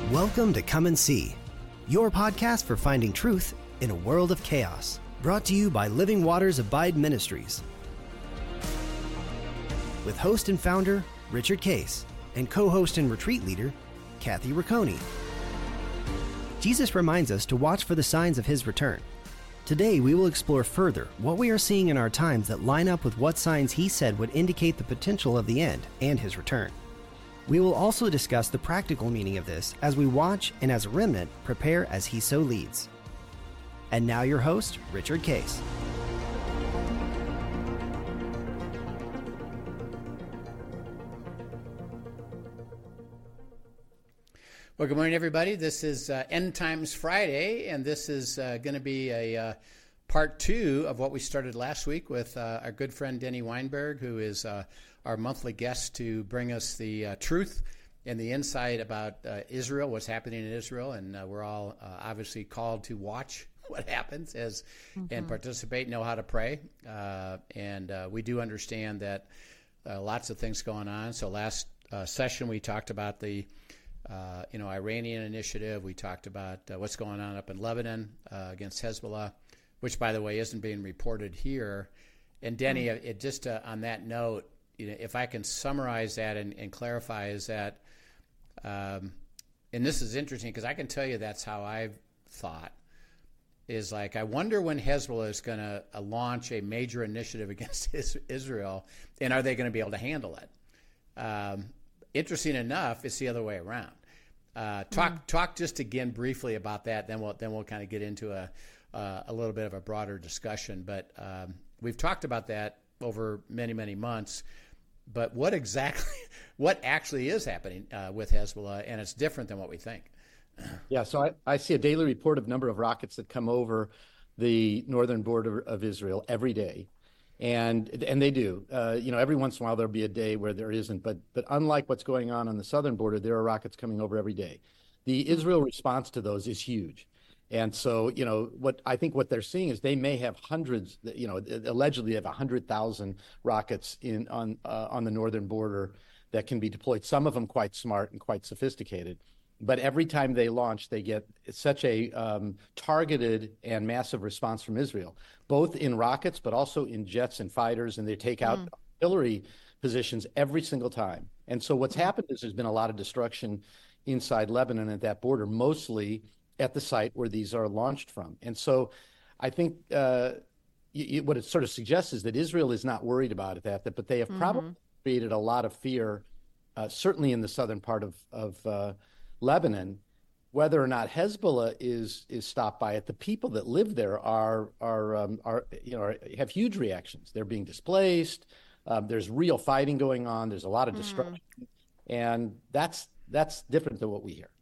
Welcome to Come and See, your podcast for finding truth in a world of chaos. Brought to you by Living Waters Abide Ministries. With host and founder Richard Case and co-host and retreat leader Kathy Ricconi. Jesus reminds us to watch for the signs of his return. Today we will explore further what we are seeing in our times that line up with what signs he said would indicate the potential of the end and his return. We will also discuss the practical meaning of this as we watch and as a remnant prepare as he so leads. And now your host, Richard Case. Well, good morning, everybody. This is End Times Friday, and this is going to be a part two of what we started last week with our good friend Denny Weinberg, who is our monthly guest to bring us the truth and the insight about Israel, what's happening in Israel, and we're all obviously called to watch what happens and participate, know how to pray, and we do understand that lots of things going on. So last session we talked about the Iranian initiative. We talked about what's going on up in Lebanon against Hezbollah, which, by the way, isn't being reported here. And Denny, just on that note, if I can summarize that and clarify, is that, and this is interesting because I can tell you that's how I've thought, is like, I wonder when Hezbollah is going to launch a major initiative against Israel, and are they going to be able to handle it? Interesting enough, it's the other way around. Talk just again briefly about that. Then we'll kind of get into a little bit of a broader discussion. But we've talked about that over many months. But what actually is happening with Hezbollah, and it's different than what we think. Yeah, so I see a daily report of number of rockets that come over the northern border of Israel every day. And they do. Every once in a while there'll be a day where there isn't. But unlike what's going on the southern border, there are rockets coming over every day. The Israel response to those is huge. And so, what they're seeing is they may have hundreds. Allegedly they have 100,000 rockets on the northern border that can be deployed. Some of them quite smart and quite sophisticated. But every time they launch, they get such a targeted and massive response from Israel, both in rockets, but also in jets and fighters, and they take out artillery positions every single time. And so what's happened is there's been a lot of destruction inside Lebanon at that border, mostly at the site where these are launched from. And so I think what it sort of suggests is that Israel is not worried about that, but they have probably created a lot of fear, certainly in the southern part of Lebanon. Whether or not Hezbollah is stopped by it, the people that live there have huge reactions. They're being displaced. There's real fighting going on. There's a lot of destruction, and that's different than what we hear.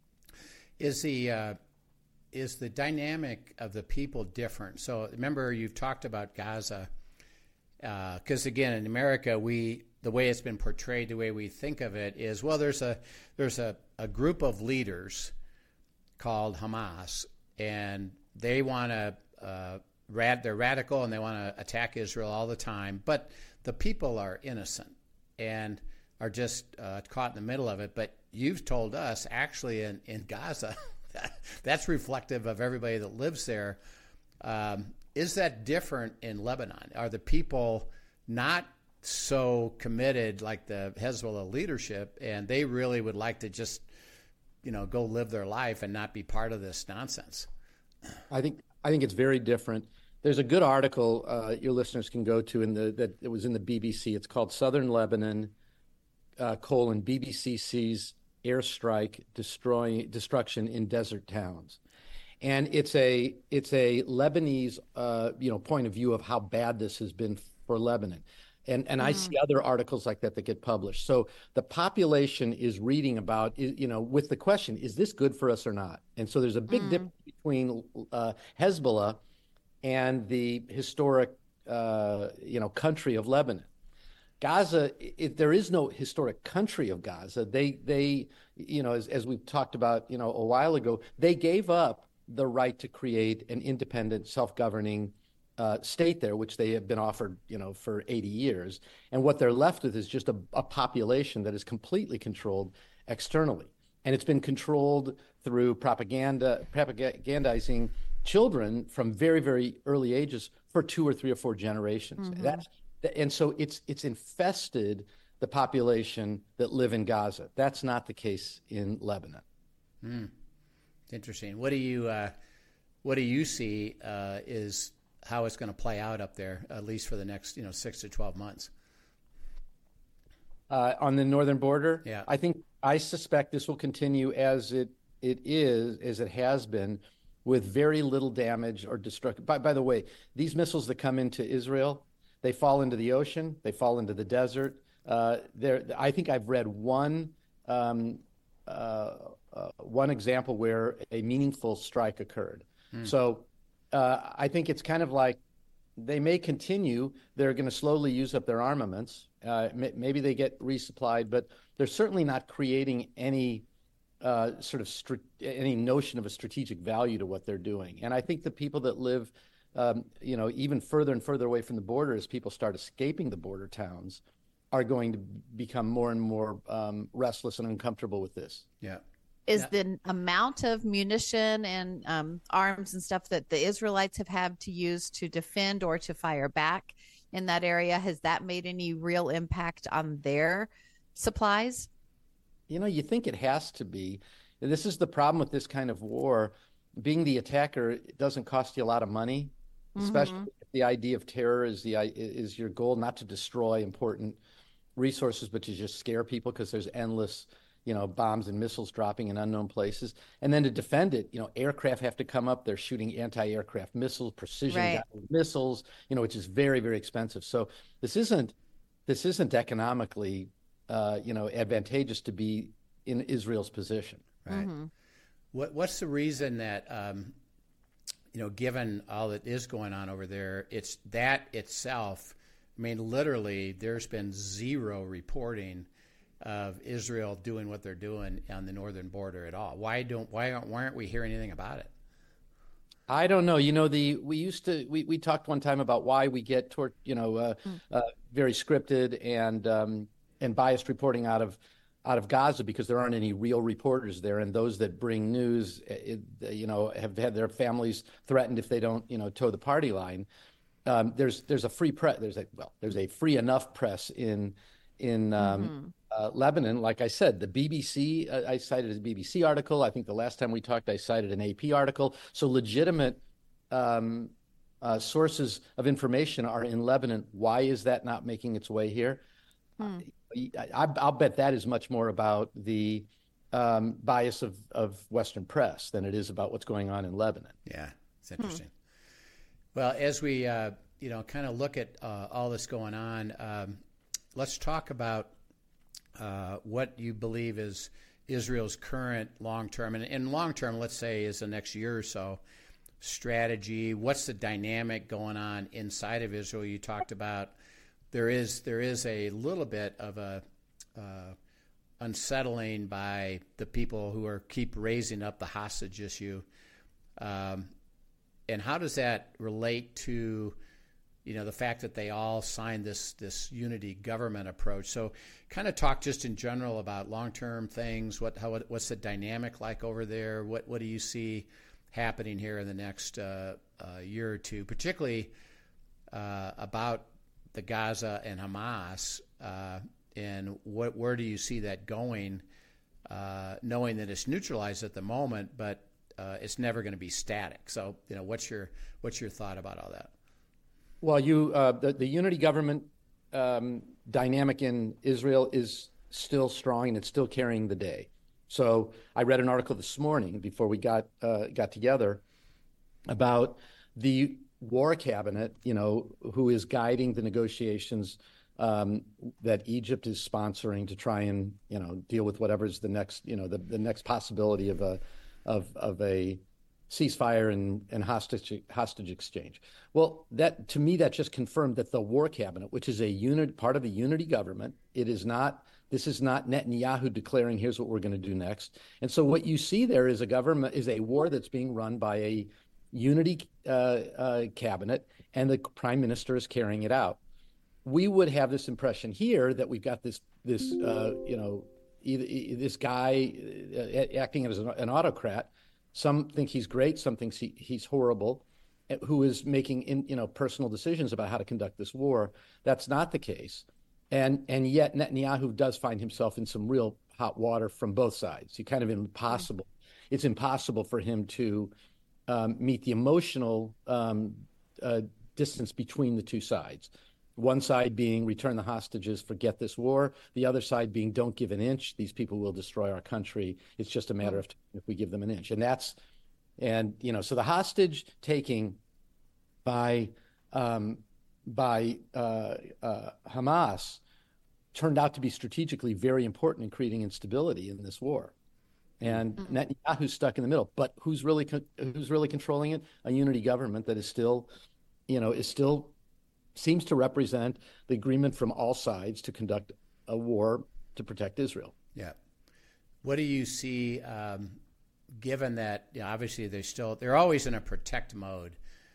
Is the dynamic of the people different? So remember, you've talked about Gaza, because again, in America, the way it's been portrayed, the way we think of it is, well, there's a group of leaders called Hamas, and they want to they're radical and they want to attack Israel all the time, but the people are innocent and are just caught in the middle of it. But you've told us actually in Gaza that's reflective of everybody that lives there. Is that different in Lebanon? Are the people not so committed like the Hezbollah leadership, and they really would like to just go live their life and not be part of this nonsense? I think it's very different. There's a good article your listeners can go to that it was in the BBC. It's called Southern Lebanon: BBC sees airstrike destruction in desert towns. And it's a Lebanese point of view of how bad this has been for Lebanon. And I see other articles like that get published. So the population is reading about, with the question, is this good for us or not? And so there's a big difference between Hezbollah and the historic, country of Lebanon. Gaza, there is no historic country of Gaza. They as we've talked about, a while ago, they gave up the right to create an independent, self-governing state there, which they have been offered, for 80 years. And what they're left with is just a population that is completely controlled externally. and it's been controlled through propagandizing children from very, very early ages for 2 or 3 or 4 generations. And so it's infested the population that live in Gaza. That's not the case in Lebanon. Interesting. What do you see is how it's going to play out up there, at least for the next 6 to 12 months? On the northern border, yeah. I suspect this will continue as it has been, with very little damage or destruction. By the way, these missiles that come into Israel, they fall into the ocean, they fall into the desert. I think I've read one example where a meaningful strike occurred. So I think it's kind of like they may continue. They're going to slowly use up their armaments. Maybe they get resupplied, but they're certainly not creating any any notion of a strategic value to what they're doing. And I think the people that live, even further and further away from the border, as people start escaping the border towns, are going to become more and more restless and uncomfortable with this. Yeah. Is the amount of munition and arms and stuff that the Israelites have had to use to defend or to fire back in that area, has that made any real impact on their supplies? You think it has to be. This is the problem with this kind of war. Being the attacker, it doesn't cost you a lot of money, especially if the idea of terror is your goal, not to destroy important resources, but to just scare people because there's endless bombs and missiles dropping in unknown places. And then to defend it, aircraft have to come up. They're shooting anti-aircraft missiles, precision missiles, which is very, very expensive. So this isn't economically, advantageous to be in Israel's position. Right. What's the reason that, given all that is going on over there, it's that itself, literally there's been zero reporting of Israel doing what they're doing on the northern border at all. Why aren't we hearing anything about it? I don't know. We talked one time about why we get toward very scripted and biased reporting out of Gaza, because there aren't any real reporters there, and those that bring news, have had their families threatened if they don't toe the party line. There's a free press. There's a free enough press in Lebanon. Like I said, the BBC, I cited a BBC article. I think the last time we talked, I cited an AP article. So legitimate sources of information are in Lebanon. Why is that not making its way here? I'll bet that is much more about the bias of Western press than it is about what's going on in Lebanon. Yeah, it's interesting. Well, as we kind of look at all this going on, let's talk about what you believe is Israel's current long-term, and long-term, let's say, is the next year or so, strategy. What's the dynamic going on inside of Israel? You talked about there is a little bit of a unsettling by the people who keep raising up the hostage issue, and how does that relate to the fact that they all signed this unity government approach? So kind of talk just in general about long-term things. What's the dynamic like over there? What do you see happening here in the next year or two, particularly about the Gaza and Hamas, and where do you see that going, knowing that it's neutralized at the moment, but it's never going to be static. So, what's your thought about all that? Well, the unity government dynamic in Israel is still strong, and it's still carrying the day. So I read an article this morning before we got together about the war cabinet, who is guiding the negotiations that Egypt is sponsoring to try and deal with whatever's the next the next possibility of a ceasefire and hostage exchange. Well, that to me that just confirmed that the war cabinet, which is part of a unity government, this is not Netanyahu declaring here's what we're going to do next. And so what you see there is a war that's being run by a unity cabinet, and the prime minister is carrying it out. We would have this impression here that we've got this this guy acting as an autocrat. Some think he's great, some think he's horrible, who is making personal decisions about how to conduct this war. That's not the case. And yet Netanyahu does find himself in some real hot water from both sides. It's impossible for him to meet the emotional distance between the two sides. One side being return the hostages, forget this war. The other side being don't give an inch. These people will destroy our country. It's just a matter of time if we give them an inch. So the hostage taking by Hamas turned out to be strategically very important in creating instability in this war. And Netanyahu's stuck in the middle. But who's really controlling it? A unity government that is still seems to represent the agreement from all sides to conduct a war to protect Israel. Yeah. What do you see, given that obviously they're always in a protect mode?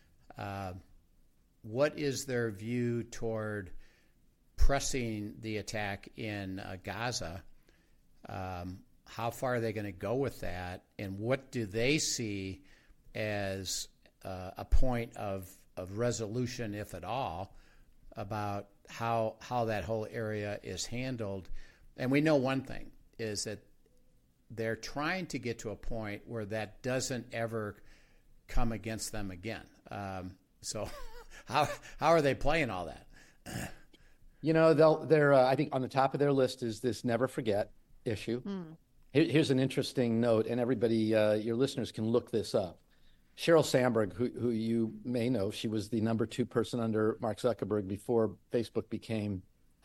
What is their view toward pressing the attack in Gaza? How far are they going to go with that? And what do they see as a point of resolution, if at all, about how that whole area is handled? And we know one thing is that they're trying to get to a point where that doesn't ever come against them again. So how are they playing all that? They're I think on the top of their list is this never forget issue. Here's an interesting note, and everybody, your listeners can look this up. Sheryl Sandberg, who you may know, she was the number 2 person under Mark Zuckerberg before Facebook became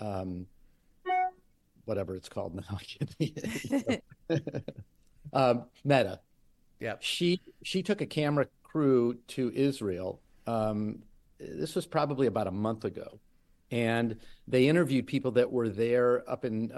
whatever it's called now. Meta. Yeah. She took a camera crew to Israel. This was probably about a month ago, and they interviewed people that were there up in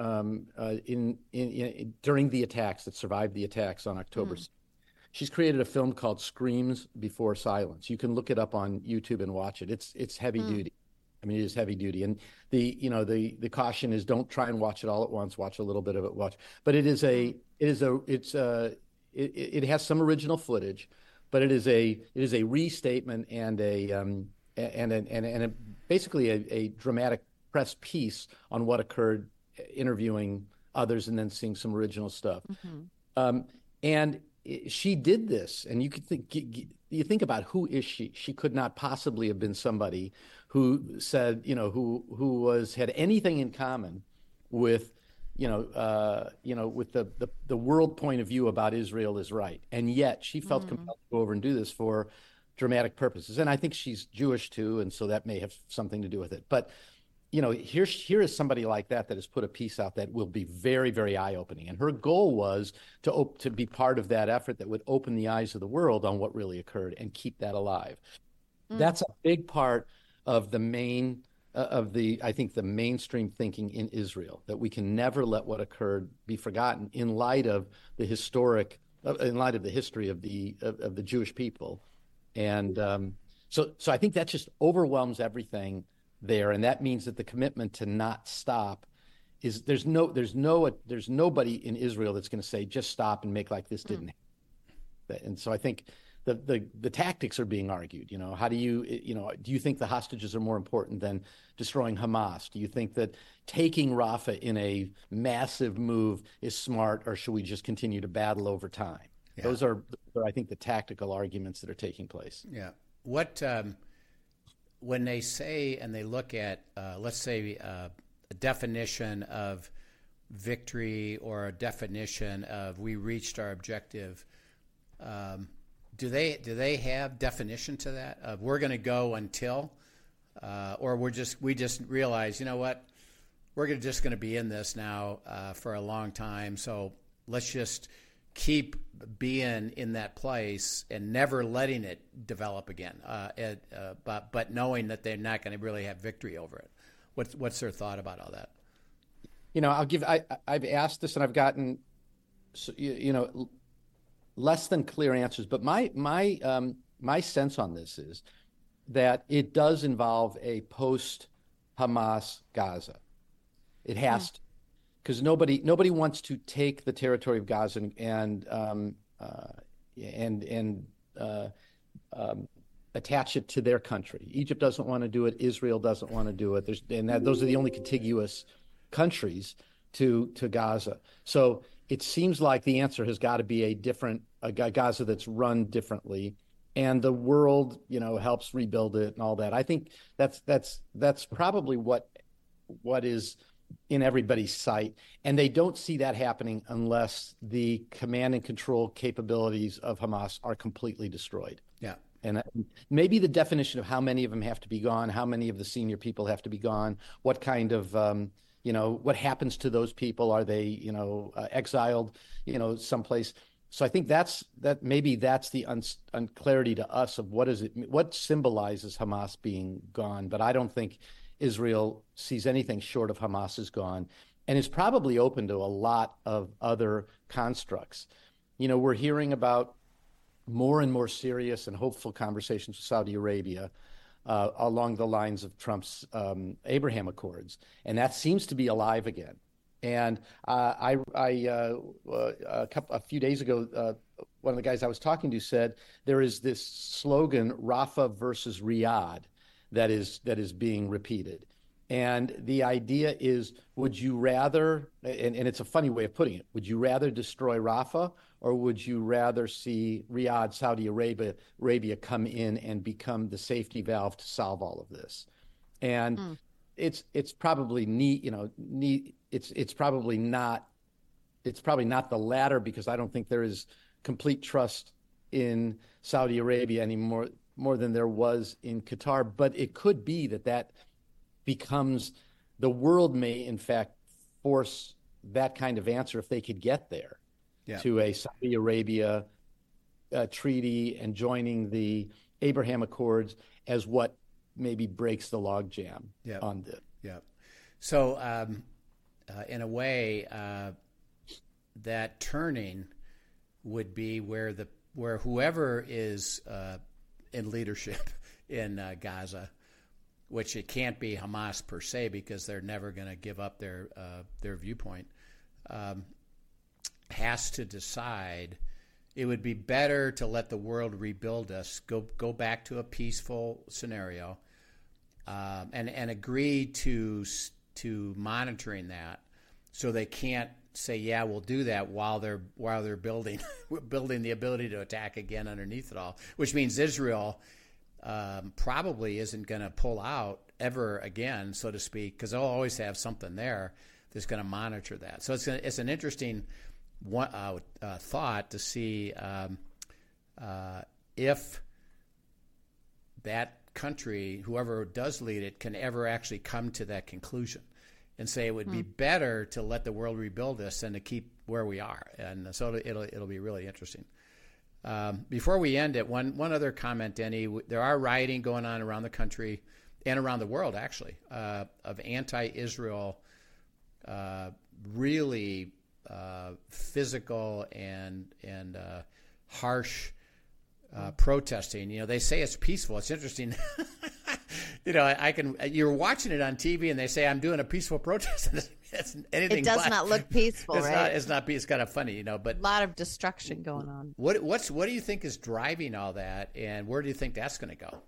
during the attacks that survived the attacks on October 6th. She's created a film called Screams Before Silence. You can look it up on YouTube and watch it. It's heavy duty. I mean, it is heavy duty. And the caution is don't try and watch it all at once. Watch a little bit of it. But it has some original footage, but it is a restatement and basically a dramatic press piece on what occurred, interviewing others and then seeing some original stuff. And she did this, and you think about who is she? She could not possibly have been somebody who said, who had anything in common with, with the world point of view about Israel is right, and yet she felt compelled to go over and do this for dramatic purposes. And I think she's Jewish too, and so that may have something to do with it. But here is somebody like that has put a piece out that will be very, very eye-opening. And her goal was to be part of that effort that would open the eyes of the world on what really occurred and keep that alive. That's a big part of the I think the mainstream thinking in Israel, that we can never let what occurred be forgotten in light of the history of the Jewish people. And so I think that just overwhelms everything there, and that means that the commitment to not stop is there's nobody in Israel that's going to say just stop and make like this didn't happen. And so I think the tactics are being argued. How do you think the hostages are more important than destroying Hamas? Do you think that taking Rafah in a massive move is smart, or should we just continue to battle over time? Yeah. Those are I think the tactical arguments that are taking place. Yeah. What when they say and they look at, let's say, a definition of victory or a definition of we reached our objective, do they have definition to that of we're going to go until, or we just realize, we're just going to be in this now for a long time, so let's just keep being in that place and never letting it develop again, but knowing that they're not going to really have victory over it. What's their thought about all that? I've asked this and I've gotten, less than clear answers, but my sense on this is that it does involve a post-Hamas Gaza. It has to. because nobody wants to take the territory of Gaza and attach it to their country. Egypt doesn't want to do it. Israel doesn't want to do it. Those are the only contiguous countries to Gaza. So it seems like the answer has got to be a Gaza that's run differently, and the world, helps rebuild it and all that. I think that's probably what is in everybody's sight, and they don't see that happening unless the command and control capabilities of Hamas are completely destroyed. Yeah. And maybe the definition of how many of them have to be gone, how many of the senior people have to be gone, what kind of, what happens to those people? Are they, exiled, someplace? So I think maybe that's the unclarity to us of what symbolizes Hamas being gone. But I don't think Israel sees anything short of Hamas is gone, and is probably open to a lot of other constructs. We're hearing about more and more serious and hopeful conversations with Saudi Arabia along the lines of Trump's Abraham Accords, and that seems to be alive again. And a few days ago, one of the guys I was talking to said there is this slogan, Rafah versus Riyadh, that is being repeated. And the idea is, would you rather, and it's a funny way of putting it, would you rather destroy Rafah, or would you rather see Riyadh, Saudi Arabia come in and become the safety valve to solve all of this? And it's probably it's probably not the latter, because I don't think there is complete trust in Saudi Arabia anymore, more than there was in Qatar. But it could be that becomes, the world may in fact force that kind of answer if they could get there, to a Saudi Arabia treaty and joining the Abraham Accords as what maybe breaks the logjam on this. Yeah. So in a way, that turning would be where whoever is in leadership in Gaza, which it can't be Hamas per se, because they're never going to give up their viewpoint, has to decide it would be better to let the world rebuild us, go back to a peaceful scenario, and agree to monitoring that, so they can't say, yeah, we'll do that while they're building the ability to attack again underneath it all, which means Israel probably isn't going to pull out ever again, so to speak, because they'll always have something there that's going to monitor that. So it's an interesting thought to see if that country, whoever does lead it, can ever actually come to that conclusion and say it would be better to let the world rebuild us than to keep where we are. And so it'll be really interesting. Before we end it, one other comment, Denny. There are rioting going on around the country and around the world, actually, of anti-Israel, really physical and harsh protesting. They say it's peaceful. It's interesting. You're watching it on TV and they say I'm doing a peaceful protest. It's anything. It does not look peaceful, right? It's kind of funny, but a lot of destruction going on. What do you think is driving all that, and where do you think that's going to go?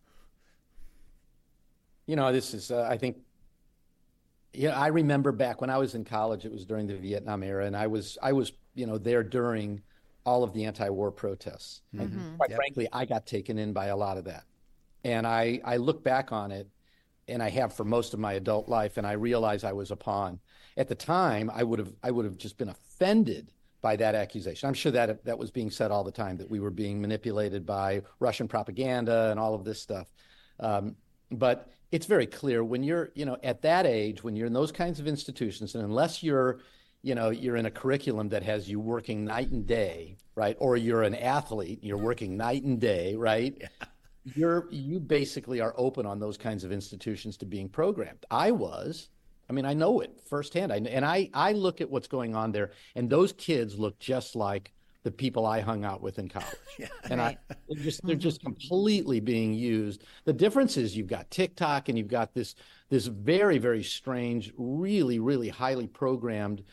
This is I think. I remember back when I was in college. It was during the Vietnam era, and I was there during all of the anti-war protests. Mm-hmm. And quite frankly, I got taken in by a lot of that. And I look back on it, and I have for most of my adult life, and I realize I was a pawn. At the time, I would have just been offended by that accusation. I'm sure that was being said all the time, that we were being manipulated by Russian propaganda and all of this stuff. But it's very clear when you're, at that age, when you're in those kinds of institutions, and unless you're in a curriculum that has you working night and day, right? Or you're an athlete, you're working night and day, right? Yeah. You basically are open on those kinds of institutions to being programmed. I know it firsthand. I look at what's going on there, and those kids look just like the people I hung out with in college. Yeah. And they're just completely being used. The difference is you've got TikTok and you've got this this very, very strange, really, really highly programmed,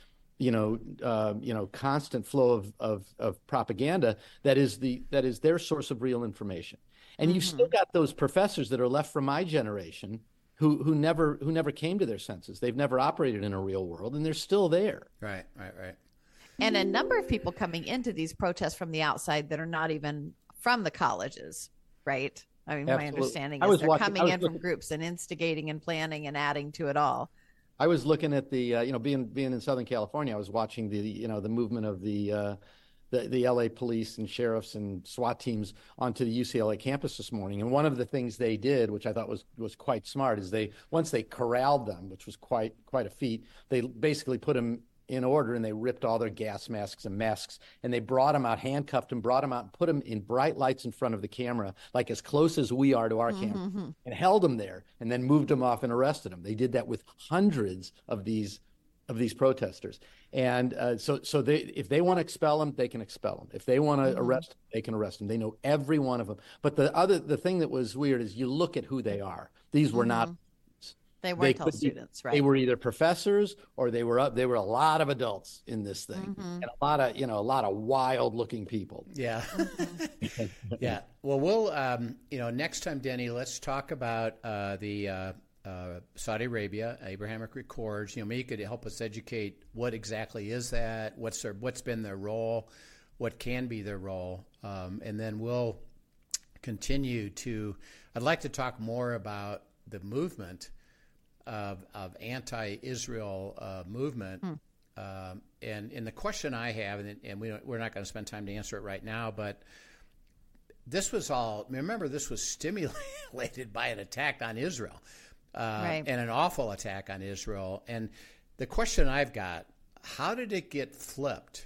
constant flow of propaganda that is their source of real information. And you've still got those professors that are left from my generation who never came to their senses. They've never operated in a real world, and they're still there. Right. And a number of people coming into these protests from the outside that are not even from the colleges, right? I mean, Absolutely. my understanding is they're coming in from groups and instigating and planning and adding to it all. I was looking at the, being in Southern California, I was watching the movement of the LA police and sheriffs and SWAT teams onto the UCLA campus this morning. And one of the things they did, which I thought was quite smart, is once they corralled them, which was quite a feat, they basically put them in order, and they ripped all their gas masks and masks, and they brought them out, handcuffed them, brought them out, and put them in bright lights in front of the camera, like as close as we are to our camera, and held them there, and then moved them off and arrested them. They did that with hundreds of these protesters. And so if they want to expel them, they can expel them. If they want to arrest them, they can arrest them. They know every one of them. But the thing that was weird is you look at who they are. These were not. They weren't students, right? They were either professors or they were a lot of adults in this thing, and a lot of wild looking people. Yeah. Yeah. Well, we'll next time, Denny, let's talk about the Saudi Arabia Abrahamic Accords. Maybe you could help us educate what exactly is that, what's been their role, what can be their role, and then we'll continue to. I'd like to talk more about the movement of anti-Israel movement. And the question I have, and we're not going to spend time to answer it right now, but this was stimulated by an attack on Israel, right, and an awful attack on Israel. And the question I've got, how did it get flipped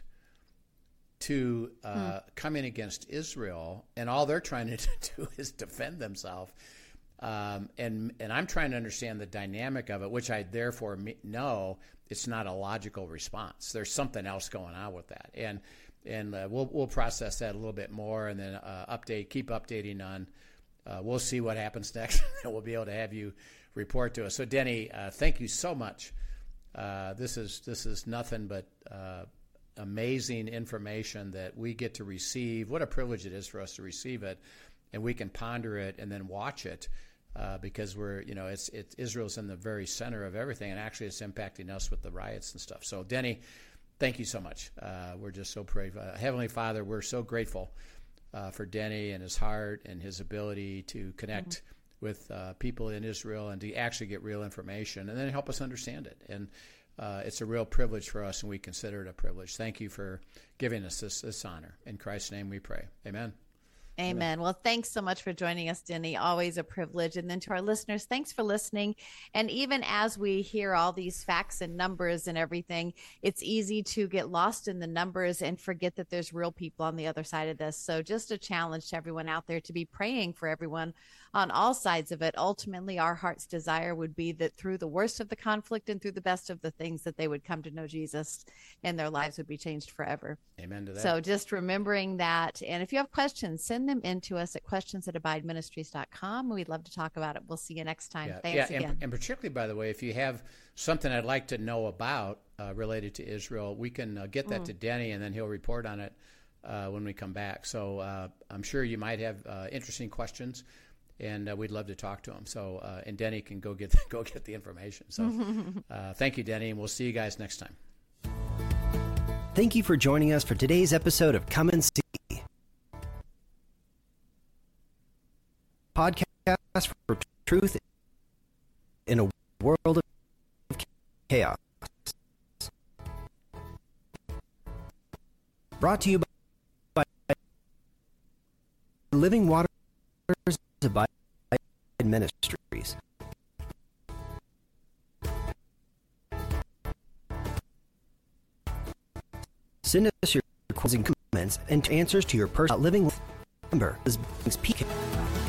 to coming against Israel, and all they're trying to do is defend themselves? And I'm trying to understand the dynamic of it, which I therefore know it's not a logical response. There's something else going on with that, and we'll process that a little bit more, and then keep updating on. We'll see what happens next, and we'll be able to have you report to us. So, Denny, thank you so much. This is nothing but amazing information that we get to receive. What a privilege it is for us to receive it, and we can ponder it and then watch it. Because Israel's in the very center of everything, and actually it's impacting us with the riots and stuff. So, Denny, thank you so much. We're just so grateful. Heavenly Father, we're so grateful for Denny and his heart and his ability to connect with people in Israel and to actually get real information and then help us understand it. And it's a real privilege for us, and we consider it a privilege. Thank you for giving us this honor. In Christ's name we pray. Amen. Amen. Well, thanks so much for joining us, Denny. Always a privilege. And then to our listeners, thanks for listening. And even as we hear all these facts and numbers and everything, it's easy to get lost in the numbers and forget that there's real people on the other side of this. So just a challenge to everyone out there to be praying for everyone on all sides of it. Ultimately, our heart's desire would be that through the worst of the conflict and through the best of the things, that they would come to know Jesus and their lives would be changed forever. Amen to that. So just remembering that. And if you have questions, send them in to us at questions@abideministries.com. We'd love to talk about it. We'll see you next time. Yeah. Thanks again. And particularly, by the way, if you have something I'd like to know about related to Israel, we can get that to Denny, and then he'll report on it when we come back. So I'm sure you might have interesting questions, and we'd love to talk to him. So and Denny can go get the information. So thank you, Denny, and we'll see you guys next time. Thank you for joining us for today's episode of Come and See, podcast for truth in a world of chaos. Brought to you by Living Waters Abide Ministries. Send us your questions and comments and answers to your personal living number is PK.